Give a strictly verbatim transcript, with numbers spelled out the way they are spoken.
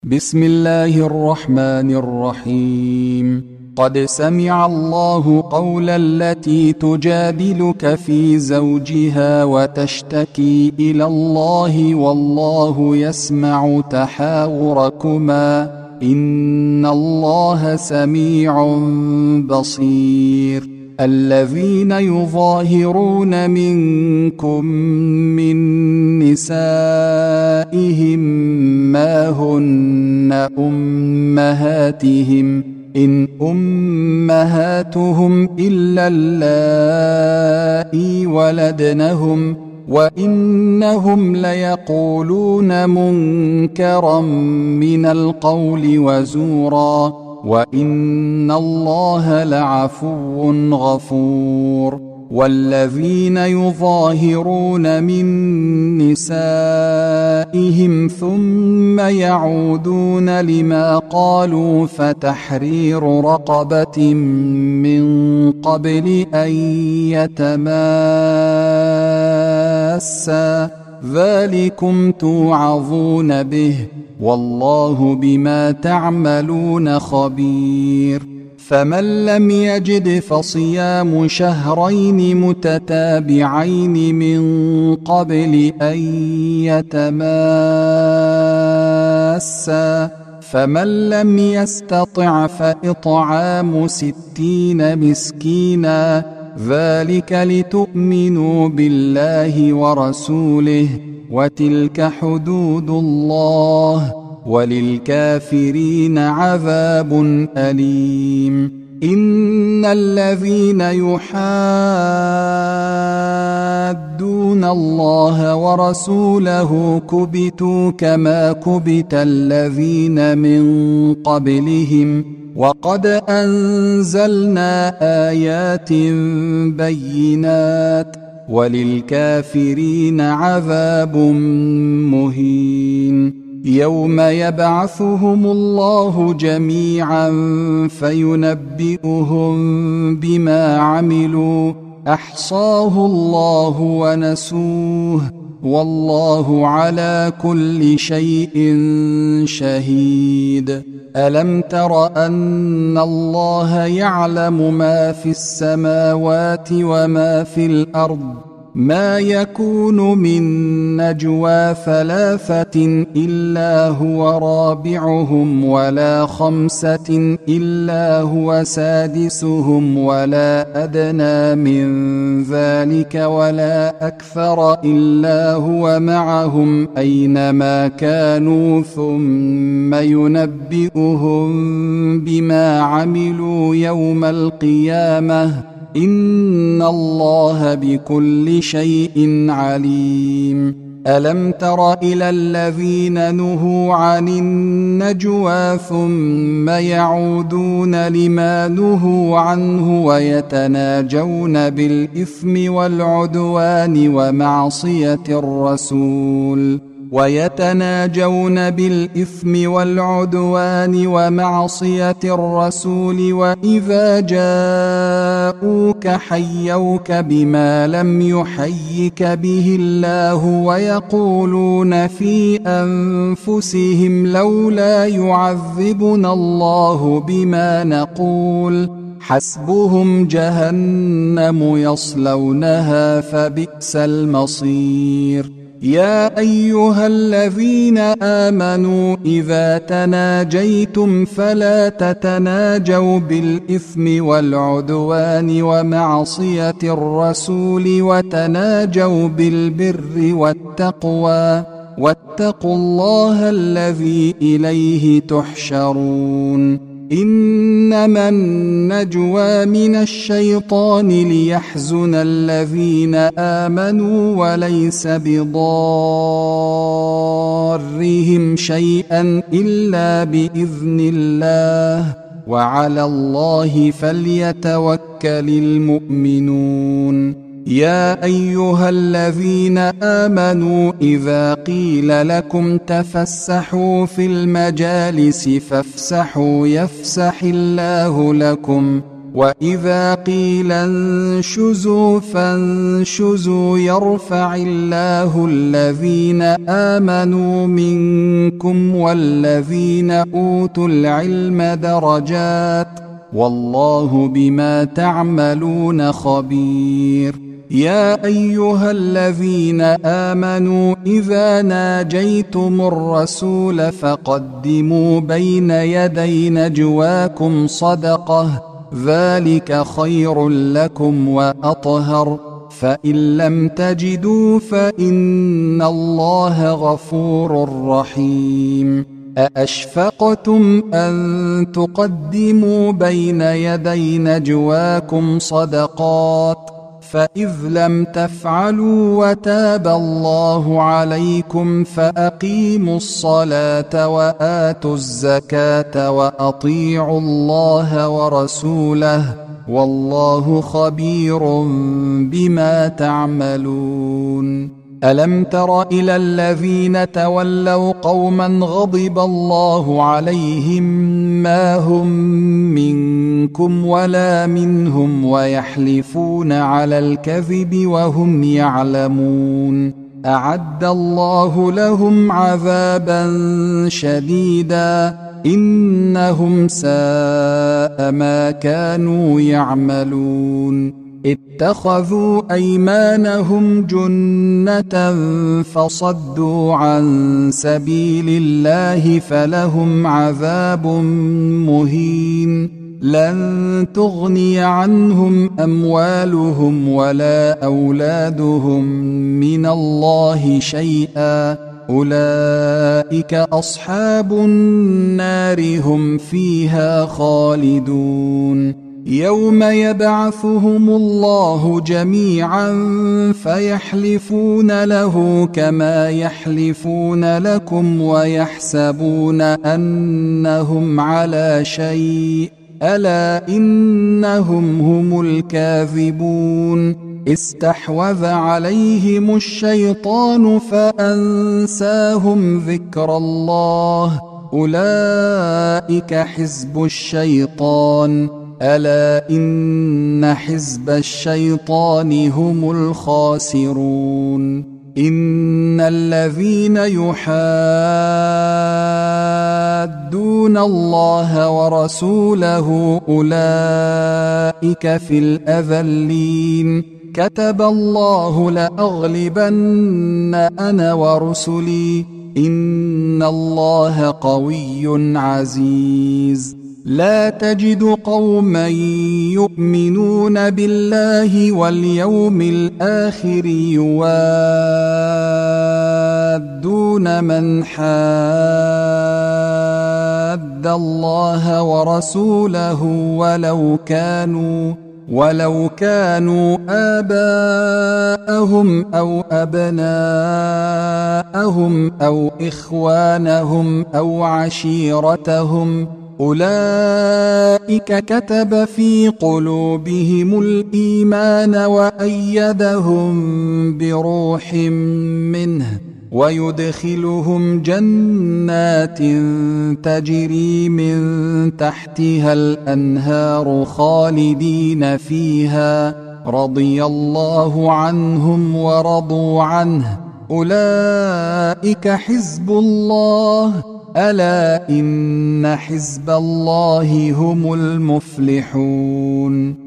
بسم الله الرحمن الرحيم. قد سمع الله قول التي تجادلك في زوجها وتشتكي إلى الله والله يسمع تحاوركما إن الله سميع بصير. الذين يظاهرون منكم من نسائهم ما هن أمهاتهم إن أمهاتهم إلا اللائي ولدنهم وإنهم ليقولون منكرا من القول وزورا وإن الله لعفو غفور. والذين يظاهرون من نسائهم ثم يعودون لما قالوا فتحرير رقبة من قبل أن يتماسا ذلكم توعظون به والله بما تعملون خبير. فمن لم يجد فصيام شهرين متتابعين من قبل أن يتماسا فمن لم يستطع فإطعام ستين مسكينا ذلك لتؤمنوا بالله ورسوله وتلك حدود الله وللكافرين عذاب أليم. إن الذين يحادون الله ورسوله كبتوا كما كبت الذين من قبلهم وقد أنزلنا آيات بينات وللكافرين عذاب مهين. يوم يبعثهم الله جميعا فينبئهم بما عملوا أحصاه الله ونسوه والله على كل شيء شهيد. ألم تر أن الله يعلم ما في السماوات وما في الأرض ما يكون من نجوى ثلاثة إلا هو رابعهم ولا خمسة إلا هو سادسهم ولا أدنى من ذلك ولا أكثر إلا هو معهم أينما كانوا ثم ينبئهم بما عملوا يوم القيامة إن الله بكل شيء عليم. ألم تر إلى الذين نهوا عن النجوى ثم يعودون لما نهوا عنه ويتناجون بالإثم والعدوان ومعصية الرسول ويتناجون بالإثم والعدوان ومعصية الرسول وإذا جاءوك حيوك بما لم يحيك به الله ويقولون في أنفسهم لولا يعذبنا الله بما نقول حسبهم جهنم يصلونها فبئس المصير. يا أيها الذين آمنوا إذا تناجيتم فلا تتناجوا بالإثم والعدوان ومعصية الرسول وتناجوا بالبر والتقوى واتقوا الله الذي إليه تحشرون. إنما النجوى من الشيطان ليحزن الذين آمنوا وليس بضارهم شيئا إلا بإذن الله وعلى الله فليتوكل المؤمنون. يا أيها الذين آمنوا إذا قيل لكم تفسحوا في المجالس فافسحوا يفسح الله لكم وإذا قيل انشزوا فانشزوا يرفع الله الذين آمنوا منكم والذين أوتوا العلم درجات والله بما تعملون خبير. يا أيها الذين آمنوا إذا ناجيتم الرسول فقدموا بين يدي نجواكم صدقة ذلك خير لكم وأطهر فإن لم تجدوا فإن الله غفور رحيم. أأشفقتم أن تقدموا بين يدي نجواكم صدقات فإذ لم تفعلوا وتاب الله عليكم فأقيموا الصلاة وآتوا الزكاة وأطيعوا الله ورسوله والله خبير بما تعملون. ألم تر إلى الذين تولوا قوما غضب الله عليهم ما هم منكم ولا منهم ويحلفون على الكذب وهم يعلمون أعد الله لهم عذابا شديدا إنهم ساء ما كانوا يعملون. اتخذوا أيمانهم جنة فصدوا عن سبيل الله فلهم عذاب مهين. لن تغني عنهم أموالهم ولا أولادهم من الله شيئا أولئك أصحاب النار هم فيها خالدون. يوم يبعثهم الله جميعا فيحلفون له كما يحلفون لكم ويحسبون أنهم على شيء ألا إنهم هم الكاذبون. استحوذ عليهم الشيطان فأنساهم ذكر الله أولئك حزب الشيطان ألا إن حزب الشيطان هم الخاسرون. إن الذين يحادون الله ورسوله أولئك في الأذلين. كتب الله لأغلبن أنا ورسلي إن الله قوي عزيز. لا تجد قوما يؤمنون بالله واليوم الآخر يوادون من حاد الله ورسوله ولو كانوا ولو كانوا آباءهم أو أبناءهم أو إخوانهم أو عشيرتهم أولئك كتب في قلوبهم الإيمان وأيدهم بروح منه ويدخلهم جنات تجري من تحتها الأنهار خالدين فيها رضي الله عنهم ورضوا عنه أولئك حزب الله ألا إن حزب الله هم المفلحون.